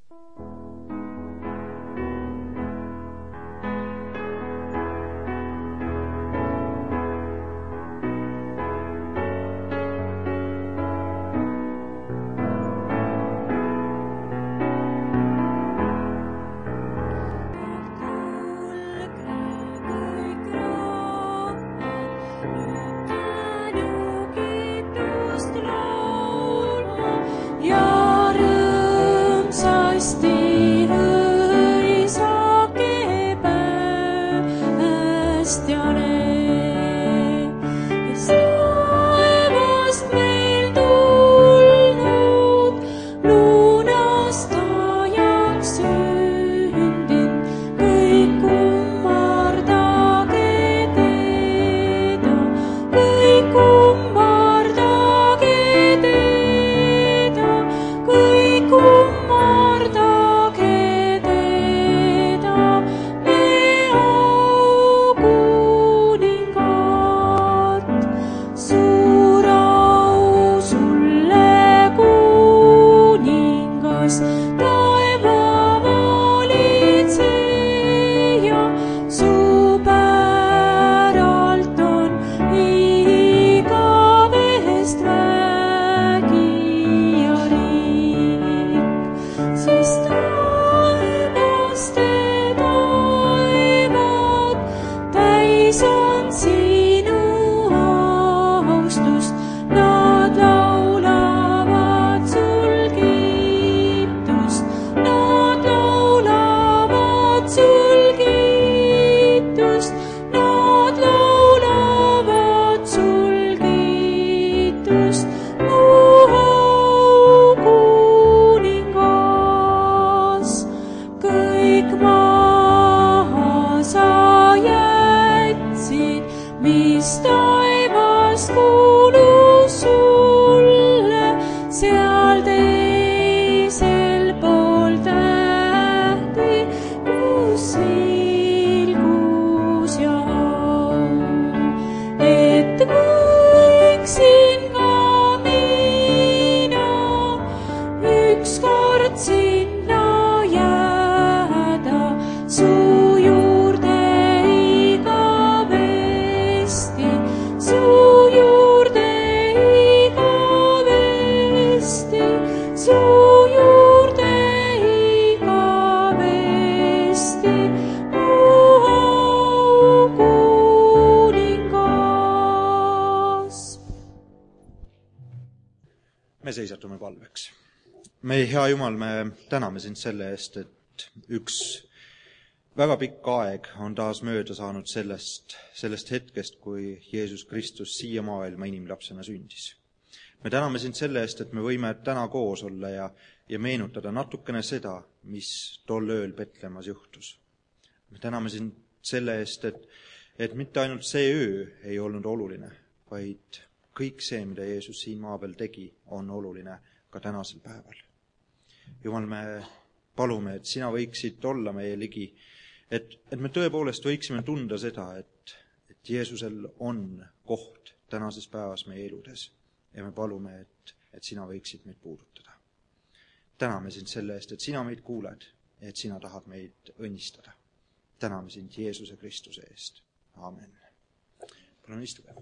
Me seisatume palveks. Meie hea Jumal, me täname sind selle eest, et üks väga pikk aeg on taas mööda saanud sellest hetkest, kui Jeesus Kristus siia maailma inimlapsena sündis. Me täname sind selle eest, et me võime täna koos olla ja meenutada natukene seda, mis tol ööl Betlemas juhtus. Me täname sind selle eest, et mitte ainult see öö ei olnud oluline, vaid kõik see, mida Jeesus siin maa peal tegi, on oluline ka tänasel päeval. Jumal, me palume, et sina võiksid olla meie ligi, et me tõepoolest võiksime tunda seda, et Jeesusel on koht tänases päevas meie eludes ja me palume, et sina võiksid meid puudutada. Täname sind selle eest, et sina meid kuuled ja et sina tahad meid õnnistada. Täname sind Jeesuse Kristuse eest. Aamen. Palun istuge.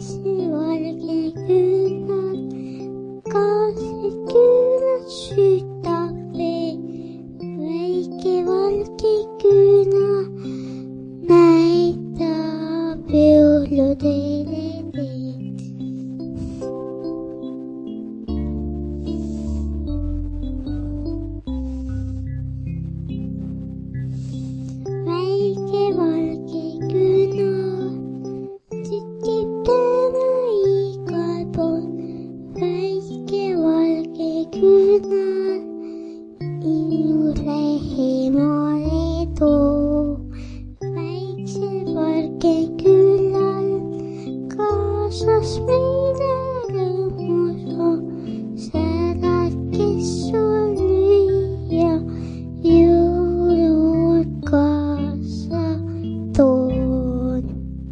valge küünal, kaased küünad süütab vee. Väike valge küünal näitab jõuluteile teed. Väike valge küünal tütib täna igal pool. Väike valge küünal ilulehe maale toob. Väikse valge küünal kaasas meile rõõmuso. Särad, kes sul lüüa jõulud kaasa toon.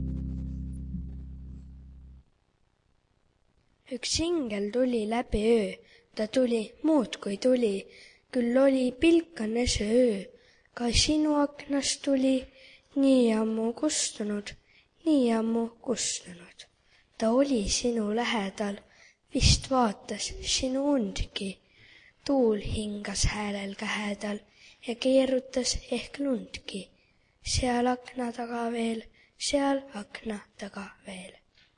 Üks ingel tuli läbi öö, ta tuli muudkui tuli, küll oli pilkane see öö. Ka sinu aknast tuli, nii ammu kustunud, nii ammu kustunud. Ta oli sinu lähedal, vist vaatas sinu undki. Tuul hingas häälel kähedal ja keerutas ehk lundki. Seal akna taga veel, seal akna taga veel.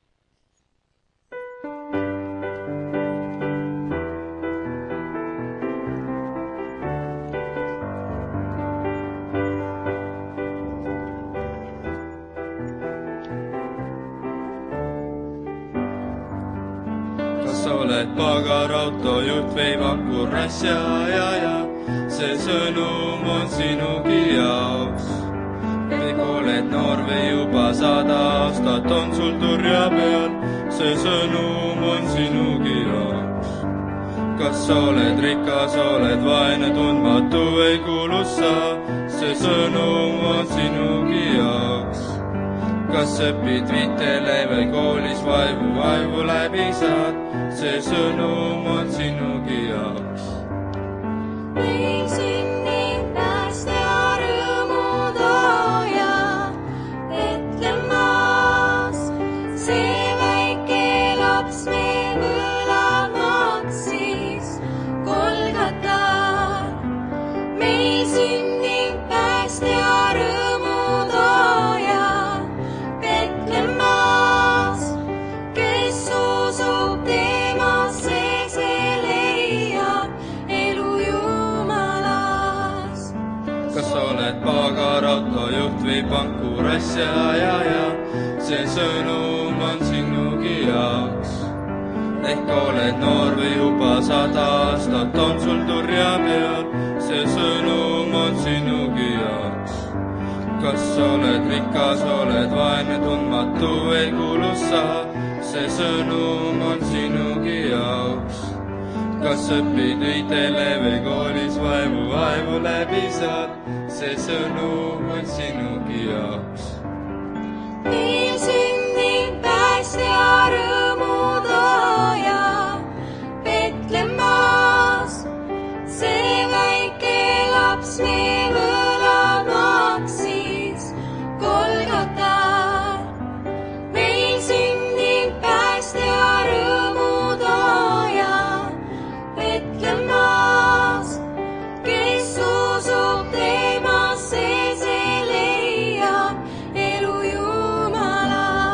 Sa oled pagarautojuht või vakurrass ja see sõnum on sinugi jaoks. Kõik oled noor või juba 100 aastat on sul turja peal, see sõnum on sinugi jaoks. Kas sa oled rikas, oled vaene, tundmatu või kuulus sa, see sõnum on sinugi jaoks. Kas õpid vitele või koolis vaivu läbi saad, see sõnum on sinugi jaoks. Meil sünnib päästja rõõmutooja Betlemas. See väike laps me võlad maksis Golgatal. Meil sünnib päästja rõõmutooja Betlemas, kes usub temasse, see leiab elu Jumalas. Kas sa oled pagarautojuht või pankurass ja see sõnum on sinugi jaoks. Ehk oled noor või juba 100 aastat on sul turja peal, see sõnum on sinugi jaoks. Kas oled rikas, oled vaene, tundmatu või kuulus sa, see sõnum on sinugi jaoks. Kas õpid vitele või koolis vaivu läbi saad, see sõnum on sinugi jaoks. Meil sünnib päästja rõõmutooja Betlemas. See väike laps me võlad maksis Golgatal. Meil sünnib päästja rõõmutooja Betlemas, kes usub temasse, see leiab elu Jumalas.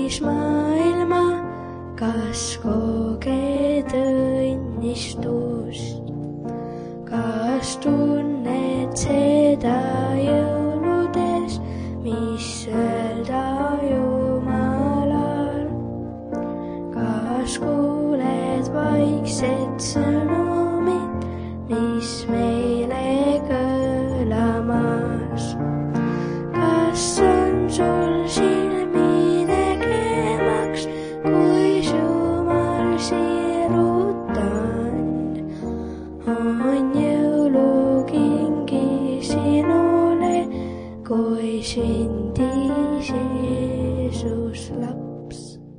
kaunis maailma, kas koged õnnistust? Kas tunned seda jõuludes, mis öelda Jumalal? Kas kuuled vaikset sõnumit, mis meile kõlamas? Kas on sul silmi nägemaks, kui Jumal sirutanud? On jõulukingi sinule, kui sündis Jeesus laps.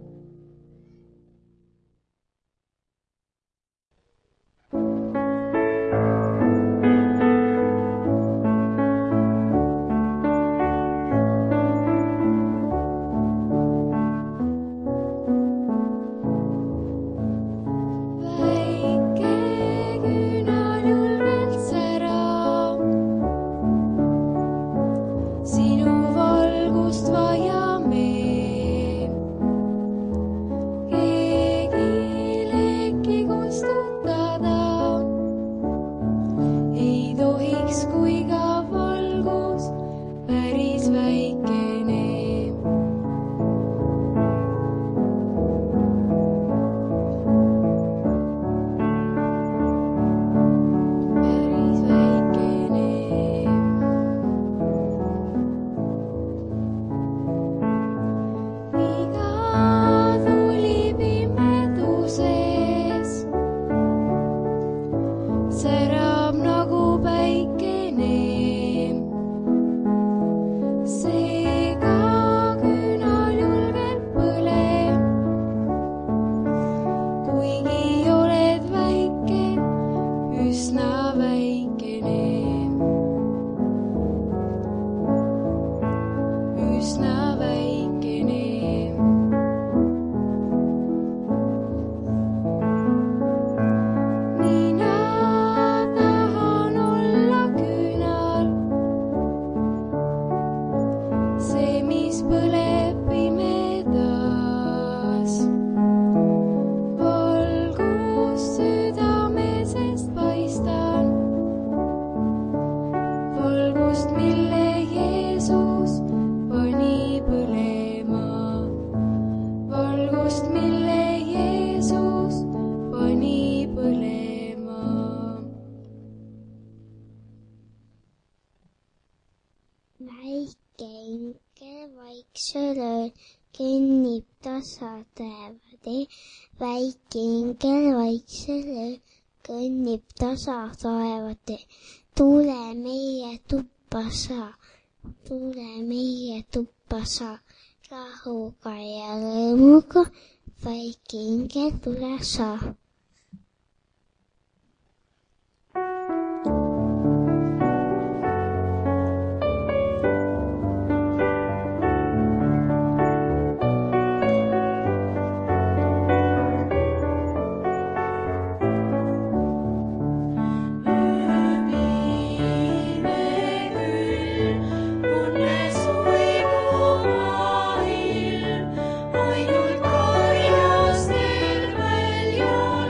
Kennib tasa taevade, väike ingel vaiksel ööl kõnnib tasa taevade. Tule meie tuppa sa, rahuga ja rõõmuga, väike ingel tule sa. Ainult karjas tervel ja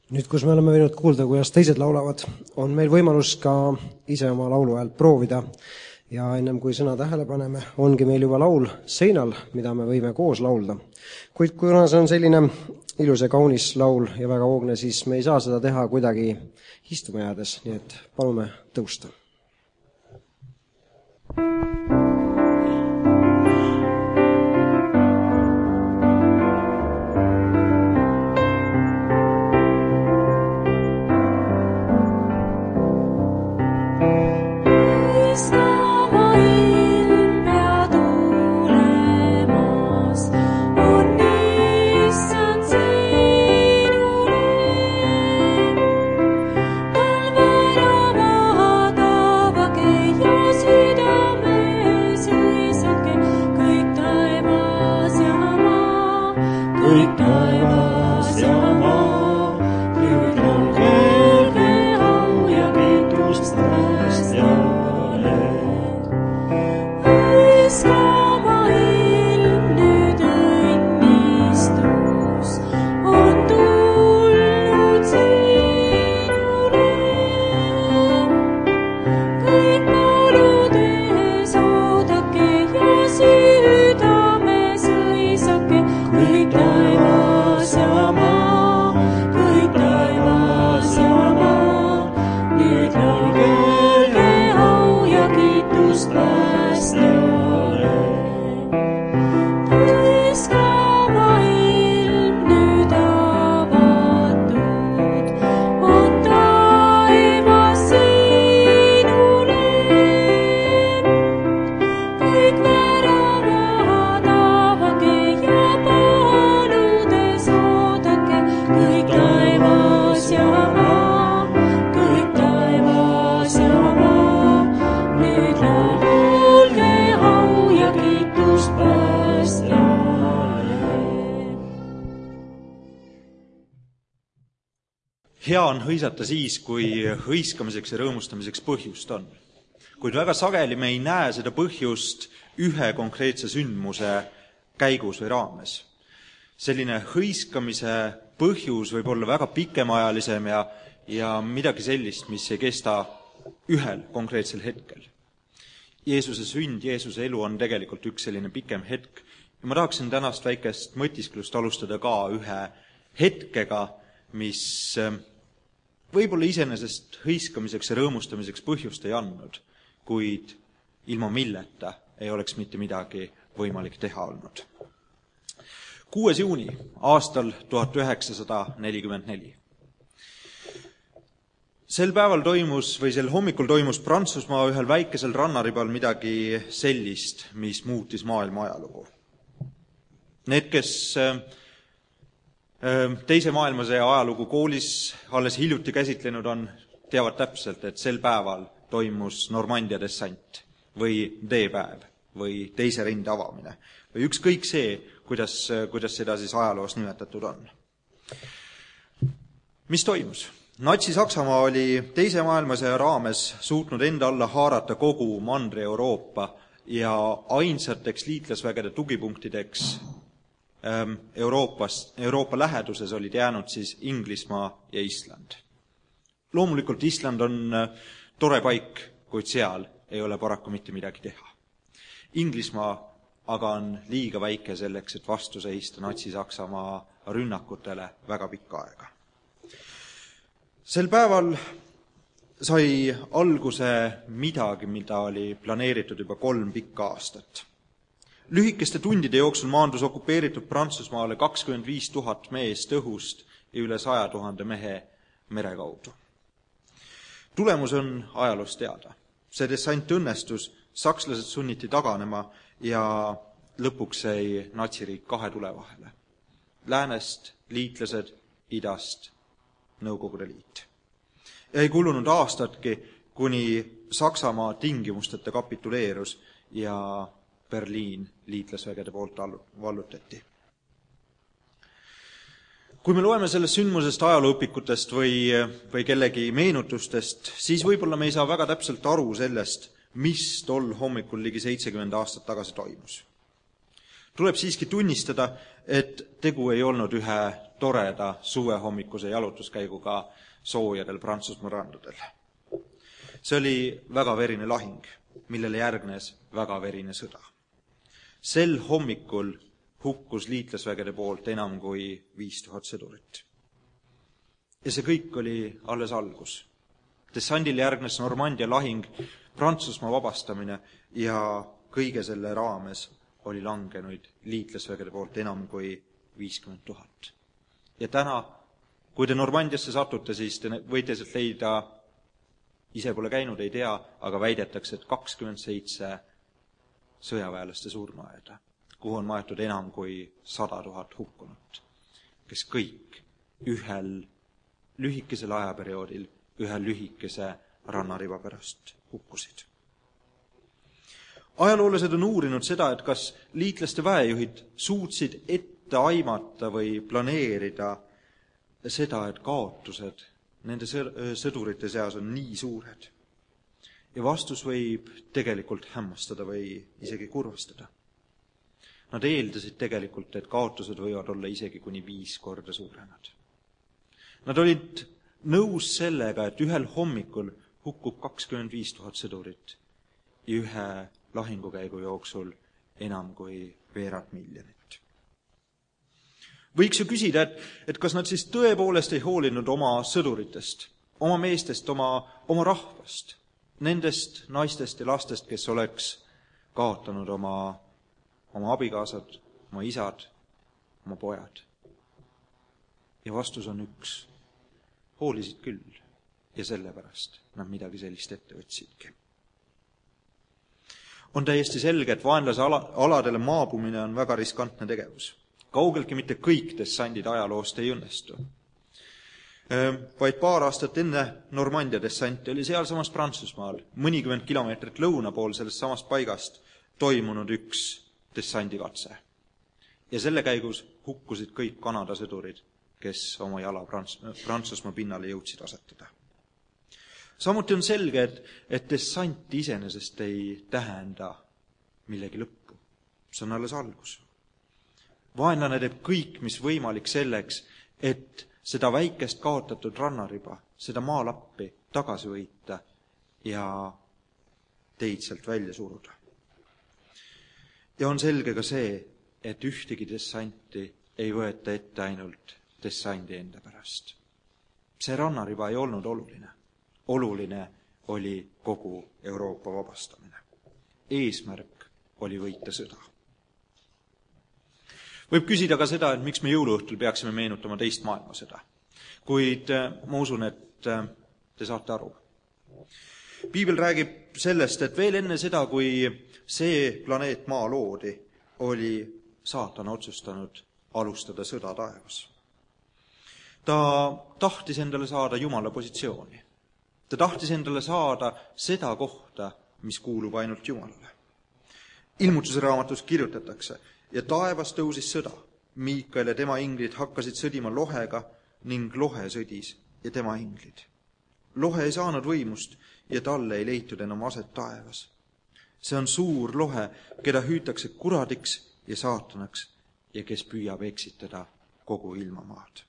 Nüüd, kus me oleme võinud kuulda, kuidas teised laulavad, on meil võimalus ka ise oma lauluhäält proovida. Ja ennem kui sõna tähele paneme, ongi meil juba laul seinal, mida me võime koos laulda. Kuid kuna see on selline ilus ja kaunis laul ja väga hoogne, siis me ei saa seda teha kuidagi istuma jäädes, nii et palume tõusta. Hea on hõisata siis, kui hõiskamiseks ja rõõmustamiseks põhjust on. Kuid väga sageli me ei näe seda põhjust ühe konkreetse sündmuse käigus või raames. Selline hõiskamise põhjus võib olla väga pikemaajalisem ja midagi sellist, mis ei kesta ühel konkreetsel hetkel. Jeesuse sünd, Jeesuse elu on tegelikult üks selline pikem hetk. Ja ma tahaksin tänast väikest mõtisklust alustada ka ühe hetkega, mis võib-olla iseenesest hõiskamiseks ja rõõmustamiseks põhjust ei andnud, kuid ilma milleta ei oleks mitte midagi võimalik teha olnud. 6. juuni aastal 1944. Sel päeval sel hommikul toimus Prantsusmaa ühel väikesel rannaribal midagi sellist, mis muutis maailma ajalugu. Need, kes Teise maailmasõja ajalugu koolis alles hiljuti käsitlenud on, teavad täpselt, et sel päeval toimus Normandia dessant või D-päev või teise rinde avamine või ükskõik see, kuidas seda siis ajaloos nimetatud on. Mis toimus? Natsi-Saksamaa oli Teise maailmasõja raames suutnud enda alla haarata kogu Mandri-Euroopa ja ainsateks liitlasvägede tugipunktideks Euroopa läheduses olid jäänud siis Inglismaa ja Island. Loomulikult Island on tore paik, kuid seal ei ole paraku mitte midagi teha. Inglismaa aga on liiga väike selleks, et vastu seista Natsi-Saksamaa rünnakutele väga pikka aega. Sel päeval sai alguse midagi, mida oli planeeritud juba 3 pikka aastat. Lühikeste tundide jooksul maandus okupeeritud Prantsusmaale 25 000 meest õhust ja üle 100 000 mehe mere kaudu. Tulemus on ajaloos teada. See dessant õnnestus, sakslased sunniti taganema ja lõpuks jäi natsiriik 2 tule vahele. Läänest liitlased, idast Nõukogude Liit. Ja ei kulunud aastatki, kuni Saksamaa tingimusteta kapituleerus ja Berliin liitlasvägede poolt vallutati. Kui me loeme sellest sündmusest ajalooõpikutest või kellegi meenutustest, siis võib-olla me ei saa väga täpselt aru sellest, mis tol hommikul ligi 70 aastat tagasi toimus. tuleb siiski tunnistada, et tegu ei olnud ühe toreda suvehommikuse jalutuskäiguga soojadel Prantsusmaa randadel. See oli väga verine lahing, millele järgnes väga verine sõda. Sel hommikul hukkus liitlasvägede poolt enam kui 5000 sõdurit. Ja see kõik oli alles algus. Dessandil järgnes Normandia lahing, Prantsusmaa vabastamine ja kõige selle raames oli langenuid liitlasvägede poolt enam kui 50 000. Ja täna, kui te Normandiasse satute, siis te võite sealt leida, ise pole käinud, ei tea, aga väidetakse, et 27 sõjaväelaste surnuaeda, kuhu on maetud enam kui 100 000 hukkunut, kes kõik ühel lühikesel ajaperioodil, ühe lühikese rannariba pärast hukkusid. Ajaloolased on uurinud seda, et kas liitlaste väejuhid suutsid ette aimata või planeerida seda, et kaotused nende sõdurite seas on nii suured. Ja vastus võib tegelikult hämmastada või isegi kurvastada. Nad eeldasid tegelikult, et kaotused võivad olla isegi kuni 5 korda suuremad. Nad olid nõus sellega, et ühel hommikul hukkub 25 000 sõdurit ja ühe lahingukäigu jooksul enam kui 200 000. Võiks ju küsida, et kas nad siis tõepoolest ei hoolinud oma sõduritest, oma meestest, oma rahvast, nendest naistest ja lastest, kes oleks kaotanud oma abikaasad, oma isad, oma pojad. Ja vastus on üks. Hoolisid küll ja sellepärast nad midagi sellist ette võtsidki. On täiesti selge, et vaenlase aladele maabumine on väga riskantne tegevus. Kaugeltki mitte kõik dessandid ajaloost ei õnnestu. Vaid paar aastat enne Normandia dessanti oli sealsamas Prantsusmaal mõnikümmend kilomeetrit lõuna pool sellest samast paigast toimunud üks dessandikatse. Ja selle käigus hukkusid kõik Kanada sõdurid, kes oma jala Prantsusmaa pinnale jõudsid asetada. Samuti on selge, et dessant iseenesest ei tähenda millegi lõppu. See on alles algus. Vaenlane teeb kõik, mis võimalik selleks, et seda väikest kaotatud rannariba, seda maalappi tagasi võita ja teid sealt välja suruda. Ja on selge ka see, et ühtegi dessanti ei võeta ette ainult dessandi enda pärast. See rannariba ei olnud oluline. Oluline oli kogu Euroopa vabastamine. Eesmärk oli võita sõda. Võib küsida ka seda, et miks me jõuluõhtul peaksime meenutama teist maailmasõda. Kuid ma usun, et te saate aru. Piibel räägib sellest, et veel enne seda, kui see planeet Maa loodi, oli saatan otsustanud alustada sõda taevas. Ta tahtis endale saada Jumala positsiooni. Ta tahtis endale saada seda kohta, mis kuulub ainult Jumalale. Ilmutuse raamatus kirjutatakse, ja taevas tõusis sõda. Miikael ja tema inglid hakkasid sõdima lohega ning lohe sõdis ja tema inglid. Lohe ei saanud võimust ja talle ei leitud enam aset taevas. See on suur lohe, keda hüütakse kuradiks ja saatanaks ja kes püüab eksitada kogu ilmamaad.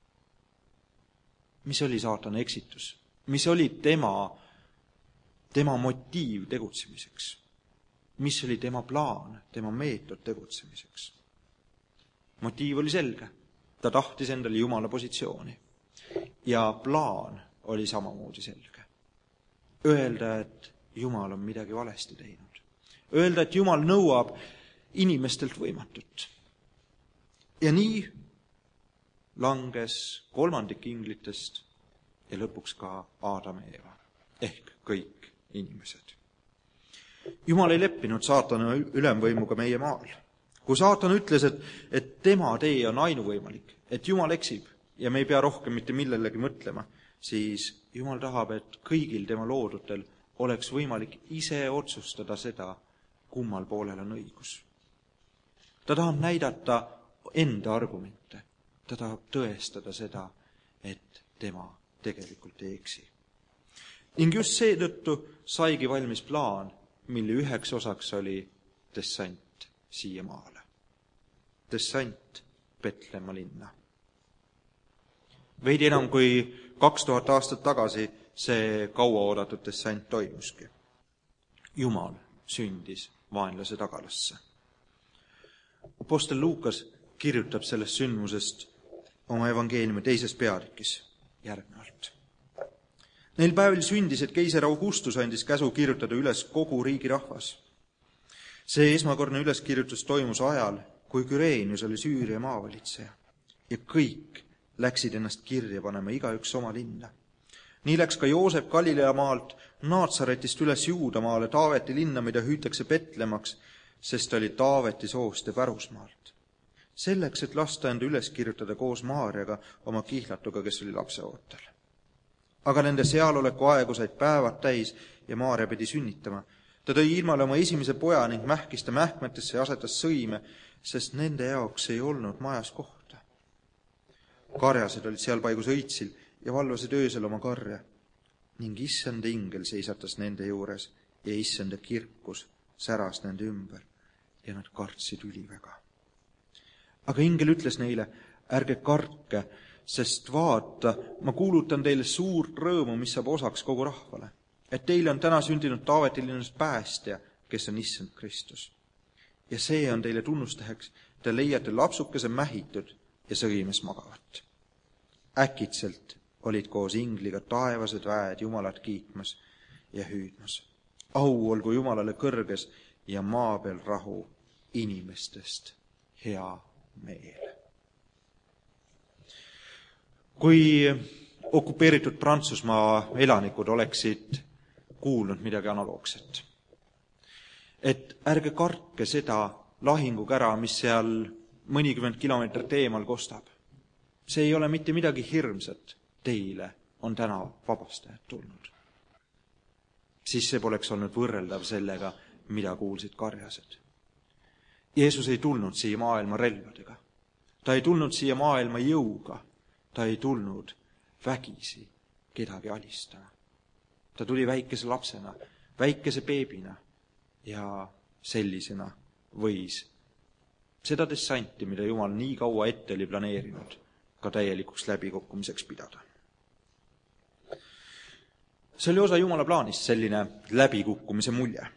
Mis oli saatana eksitus? Mis oli tema motiiv tegutsemiseks? Mis oli tema plaan, tema meetod tegutsemiseks? Motiiv oli selge. Ta tahtis endale Jumala positsiooni. Ja plaan oli samamoodi selge. Öelda, et Jumal on midagi valesti teinud. Öelda, et Jumal nõuab inimestelt võimatut. Ja nii langes 3 inglitest ja lõpuks ka Aadam ja Eeva, ehk kõik inimesed. Jumal ei leppinud saatana ülemvõimuga meie maal. Kui saatan ütles, et tema tee on ainuvõimalik, et Jumal eksib ja me ei pea rohkem mitte millelegi mõtlema, siis Jumal tahab, et kõigil tema loodutel oleks võimalik ise otsustada seda, kummal poolel on õigus. Ta tahab näidata enda argumente. Ta tahab tõestada seda, et tema tegelikult ei eksi. Ning just seetõttu saigi valmis plaan, mille üheks osaks oli dessant siia maale. dessant Petlemma linna. Veidi enam kui 2000 aastat tagasi see kauaoodatud dessant toimuski. Jumal sündis vaenlase tagalasse. Apostel Luukas kirjutab sellest sündmusest oma evangeeliumi 2. peatükis järgnevalt. Neil päevil sündis, et keiser Augustus andis käsu kirjutada üles kogu riigi rahvas. See esmakordne üleskirjutus toimus ajal, kui Küreenius oli Süüria maavalitseja ja kõik läksid ennast kirja panema, igaüks oma linna. Nii läks ka Joosep Galilea maalt Naatsaretist üles Juudamaale Taaveti linna, mida hüütakse Petlemaks, sest oli Taaveti soost ja pärusmaalt. Selleks, et lasta enda üles kirjutada koos Maarjaga, oma kihlatuga, kes oli lapseootel. Aga nende sealoleku aegu said päevad täis ja Maarja pidi sünnitama. Ta tõi ilmale oma esimese poja ning mähkis ta mähkmetesse ja asetas sõime, sest nende jaoks ei olnud majas kohta. Karjased olid seal paigus õitsil ja valvasid öösel oma karja ning issanda ingel seisatas nende juures ja issanda kirkus säras nende ümber ja nad kartsid üliväga. Aga ingel ütles neile, ärge kartke, sest vaata, ma kuulutan teile suurt rõõmu, mis saab osaks kogu rahvale, et teile on täna sündinud Taaveti linnast päästja, kes on issand Kristus. Ja see on teile tunnusteheks, te leiate lapsukese mähitud ja sõimes magavat. Äkitselt olid koos ingliga taevased väed Jumalat kiitmas ja hüüdmas. Au olgu Jumalale kõrges ja maa peal rahu, inimestest hea meel. Kui okupeeritud Prantsusmaa elanikud oleksid kuulnud midagi analoogset, et ärge kartke seda lahingukära, mis seal mõnikümmend kilomeetrit eemal kostab. See ei ole mitte midagi hirmsat, teile on täna vabastajad tulnud. Siis see poleks olnud võrreldav sellega, mida kuulsid karjased. Jeesus ei tulnud siia maailma relvadega. Ta ei tulnud siia maailma jõuga. Ta ei tulnud vägisi kedagi alistama. Ta tuli väikese lapsena, väikese beebina ja sellisena võis seda dessanti, mida Jumal nii kaua ette oli planeerinud, ka täielikuks läbikukkumiseks pidada. See oli osa Jumala plaanist, selline läbikukkumise mulje.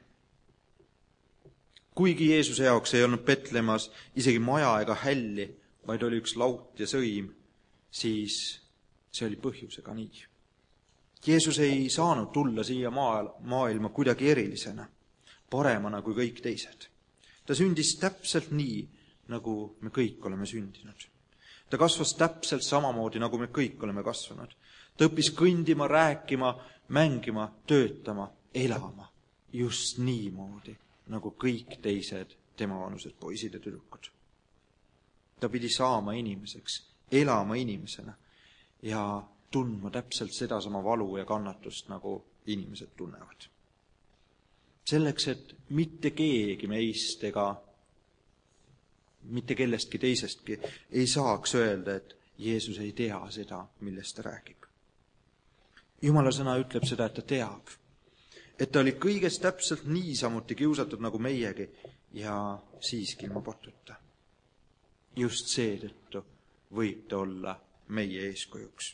Kuigi Jeesuse jaoks ei olnud Petlemmas isegi maja ega hälli, vaid oli üks laut ja sõim, siis see oli põhjusega nii. Jeesus ei saanud tulla siia maailma kuidagi erilisena, paremana kui kõik teised. Ta sündis täpselt nii, nagu me kõik oleme sündinud. Ta kasvas täpselt samamoodi, nagu me kõik oleme kasvanud. Ta õppis kõndima, rääkima, mängima, töötama, elama just niimoodi, nagu kõik teised temavanused poisid ja tüdrukud. Ta pidi saama inimeseks, elama inimesena ja tundma täpselt sedasama valu ja kannatust, nagu inimesed tunnevad. Selleks, et mitte keegi meist ega mitte kellestki teisestki ei saaks öelda, et Jeesus ei tea seda, millest ta räägib. Jumala sõna ütleb seda, et ta teab, et ta oli kõigest täpselt niisamuti kiusatud nagu meiegi ja siiski ilma potuta. Just seetõttu võib ta olla meie eeskujuks.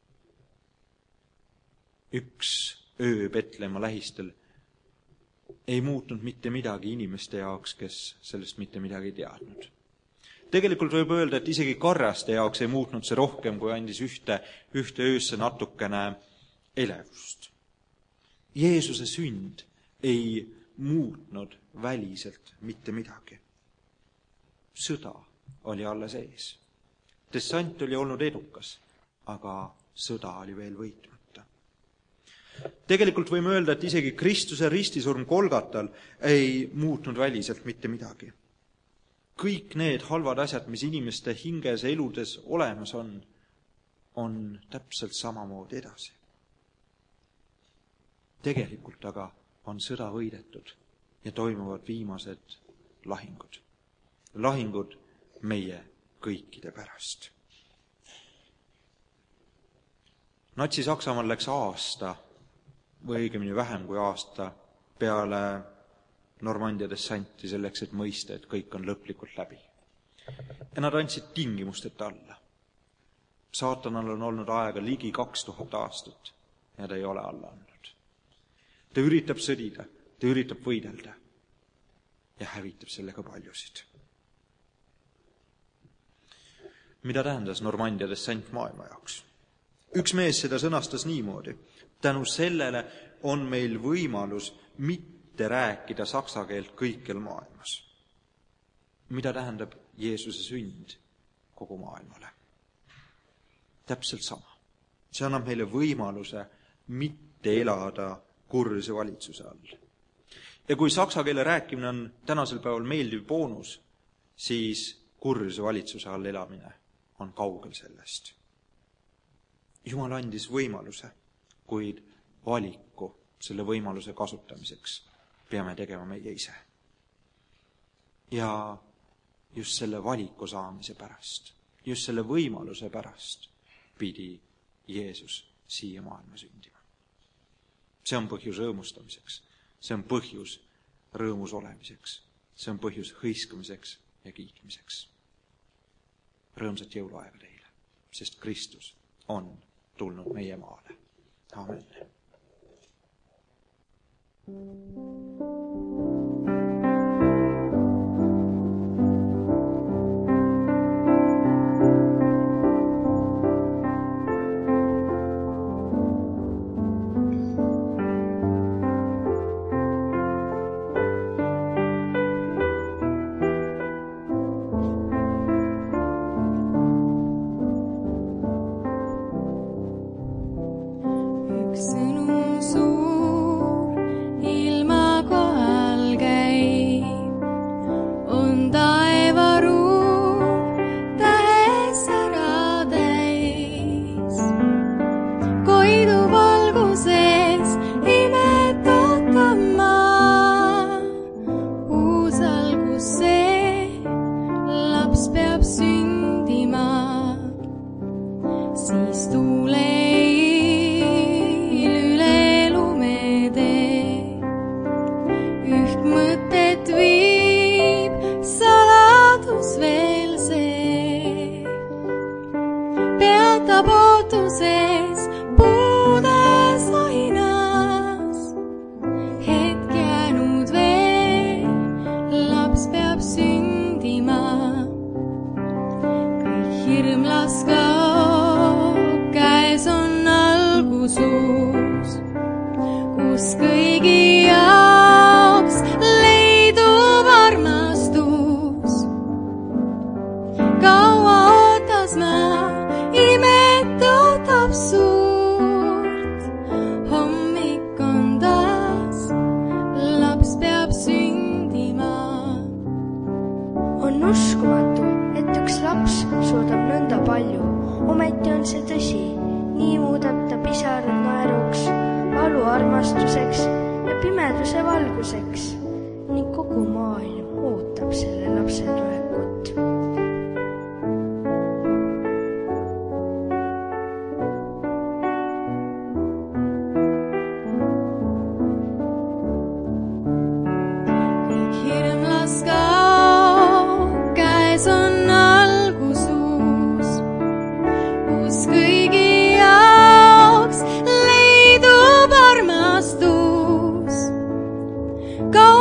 Üks öö Petlemma lähistel ei muutnud mitte midagi inimeste jaoks, kes sellest mitte midagi teadnud. Tegelikult võib öelda, et isegi karjaste jaoks ei muutnud see rohkem, kui andis ühte öösse natukene elevust. Jeesuse sünd ei muutnud väliselt mitte midagi. Sõda oli alles ees. Dessant oli olnud edukas, aga sõda oli veel võitmata. Tegelikult võime öelda, et isegi Kristuse ristisurm Golgatal ei muutnud väliselt mitte midagi. Kõik need halvad asjad, mis inimeste hinges ja eludes olemas on täpselt samamoodi edasi. Tegelikult aga on sõda võidetud ja toimuvad viimased lahingud. Lahingud meie kõikide pärast. Natsi-Saksamaal läks aasta või õigemini vähem kui aasta peale Normandia dessanti selleks, et mõista, et kõik on lõplikult läbi. ja nad andsid tingimusteta alla. Saatanal on olnud aega ligi 2000 aastat ja ta ei ole alla andnud. Ta üritab sõdida, ta üritab võidelda ja hävitab sellega paljusid. Mida tähendas Normandia dessent maailma jaoks? Üks mees seda sõnastas niimoodi. Tänu sellele on meil võimalus mitte rääkida saksa keelt kõikjal maailmas. Mida tähendab Jeesuse sünd kogu maailmale? Täpselt sama. See annab meile võimaluse mitte elada kurjuse valitsuse all. Ja kui saksa keele rääkimine on tänasel päeval meeldiv boonus, siis kurjuse valitsuse all elamine on kaugel sellest. Jumal andis võimaluse, kuid valiku selle võimaluse kasutamiseks peame tegema meie ise. Ja just selle valiku saamise pärast, just selle võimaluse pärast pidi Jeesus siia maailma sündima. See on põhjus rõõmustamiseks, see on põhjus rõõmus olemiseks, see on põhjus hõiskamiseks ja kiitmiseks. Rõõmsat jõuluaega teile, sest Kristus on tulnud meie maale. Amen. Go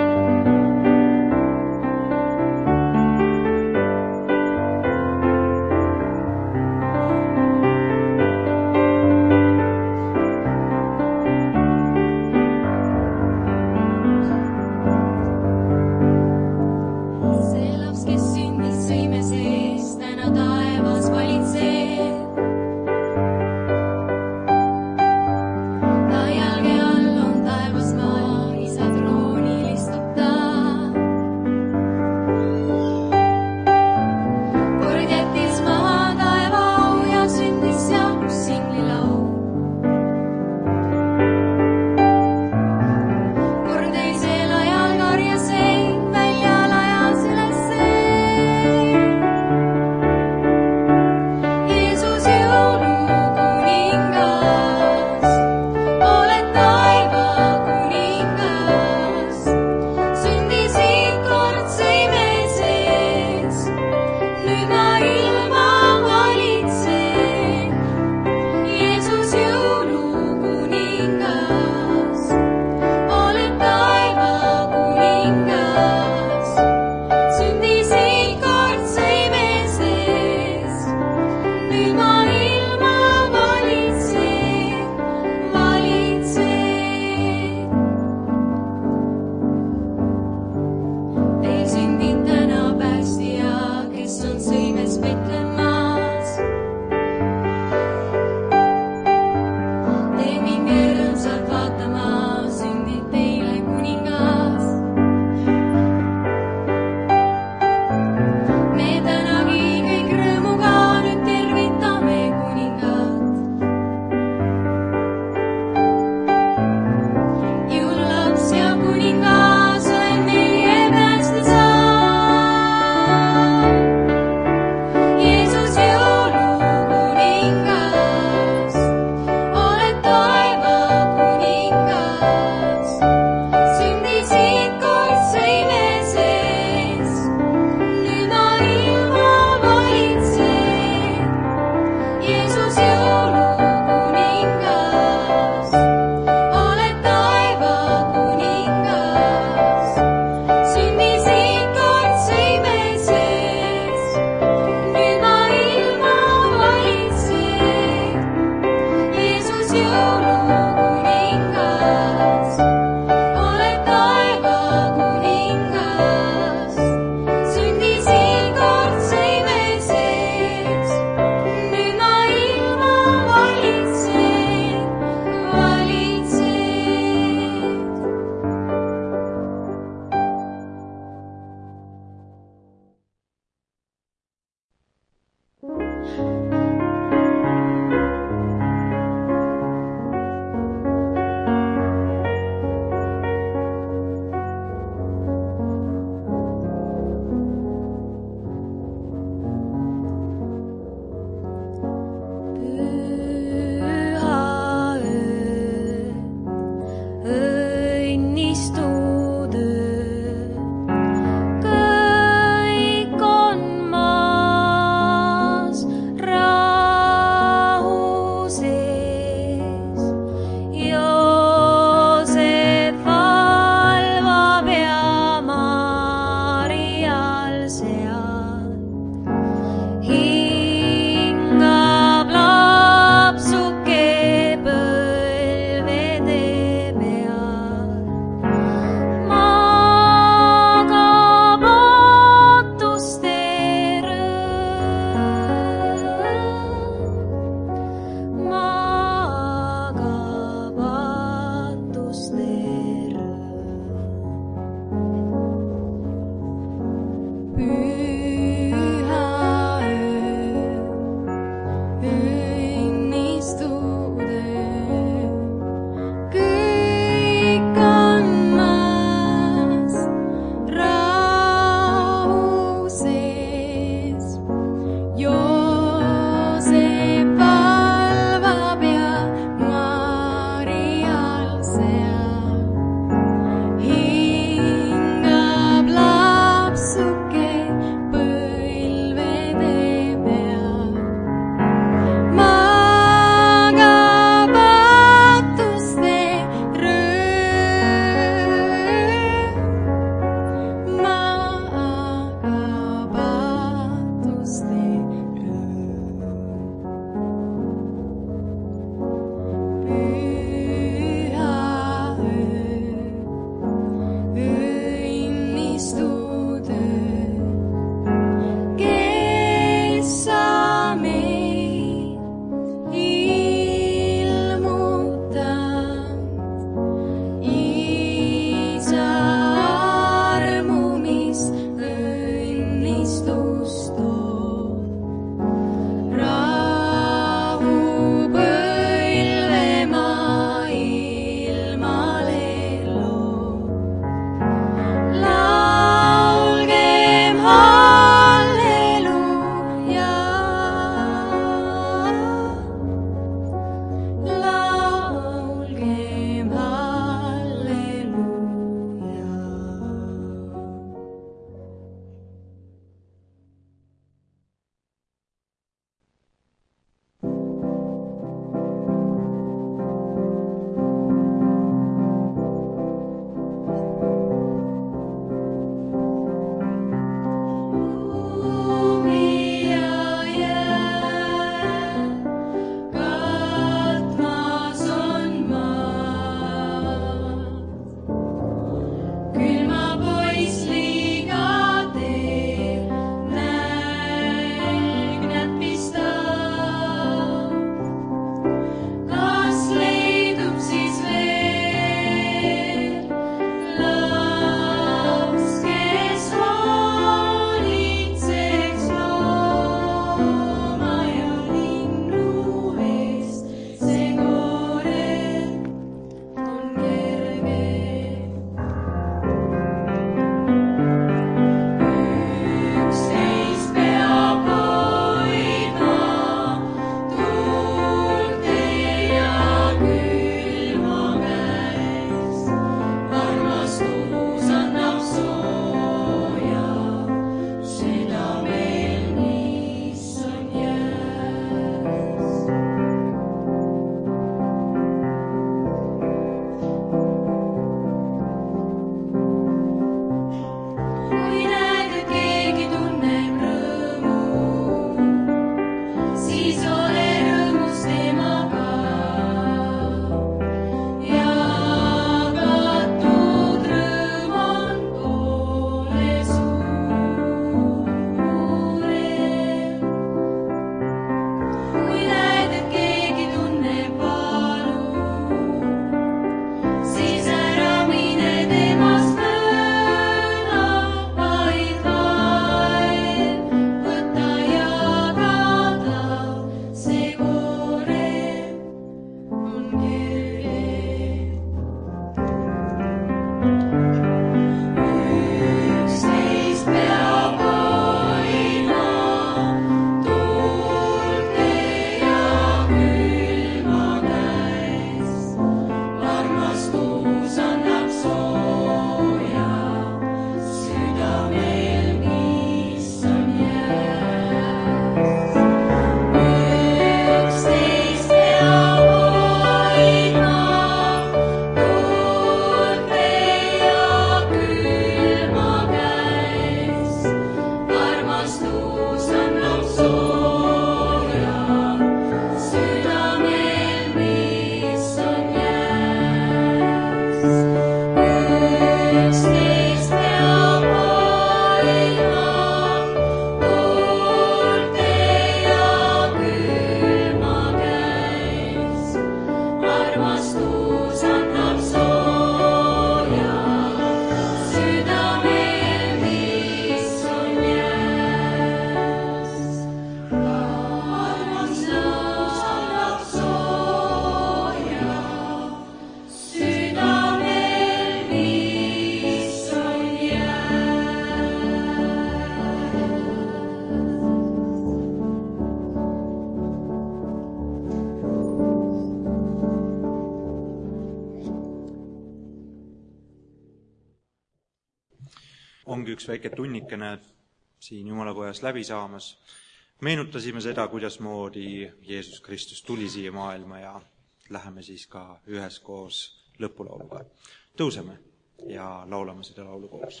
ongi üks väike tunnikene siin Jumalakojas läbi saamas. Meenutasime seda, kuidasmoodi Jeesus Kristus tuli siia maailma ja läheme siis ka üheskoos lõpulauluga. Tõuseme ja laulame seda laulu koos.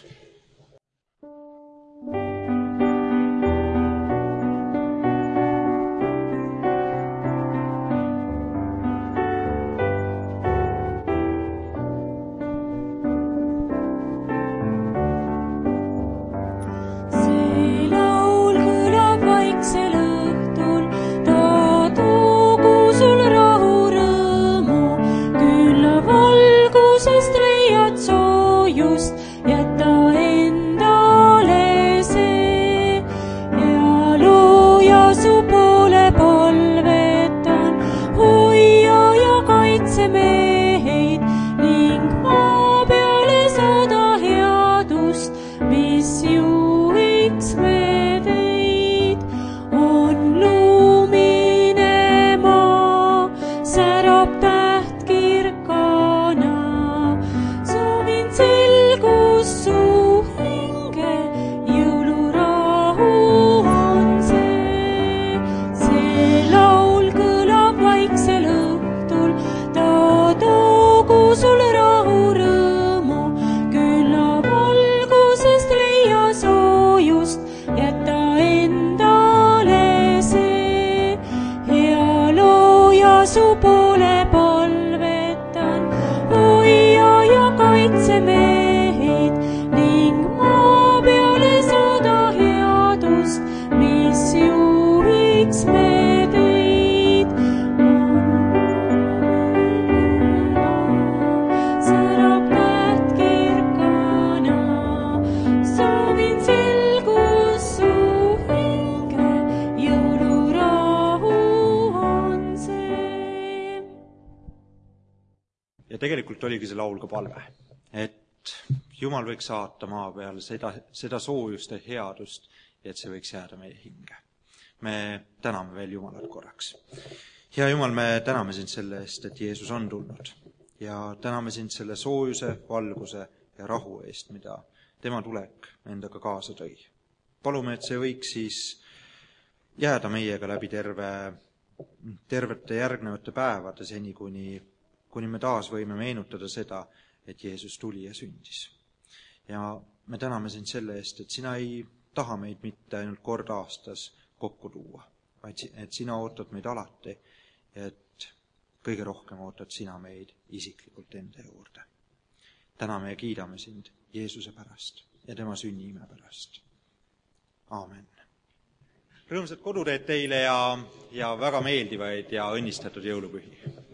Ja tegelikult oligi see laul ka palve, et Jumal võiks saata maa peale seda soojust ja headust, et see võiks jääda meie hinge. Me täname veel Jumalat korraks. Hea Jumal, me täname sind selle eest, et Jeesus on tulnud ja täname sind selle soojuse, valguse ja rahu eest, mida tema tulek endaga kaasa tõi. Palume, et see võiks siis jääda meiega läbi tervete järgnevate päevade seni, kuni me taas võime meenutada seda, et Jeesus tuli ja sündis. Ja me täname sind selle eest, et sina ei taha meid mitte ainult kord aastas kokku tuua, vaid et sina ootad meid alati ja et kõige rohkem ootad sina meid isiklikult enda juurde. Täname ja kiidame sind Jeesuse pärast ja tema sünniime pärast. Aamen. Rõõmsat koduteed teile ja väga meeldivaid ja õnnistatud jõulupühi!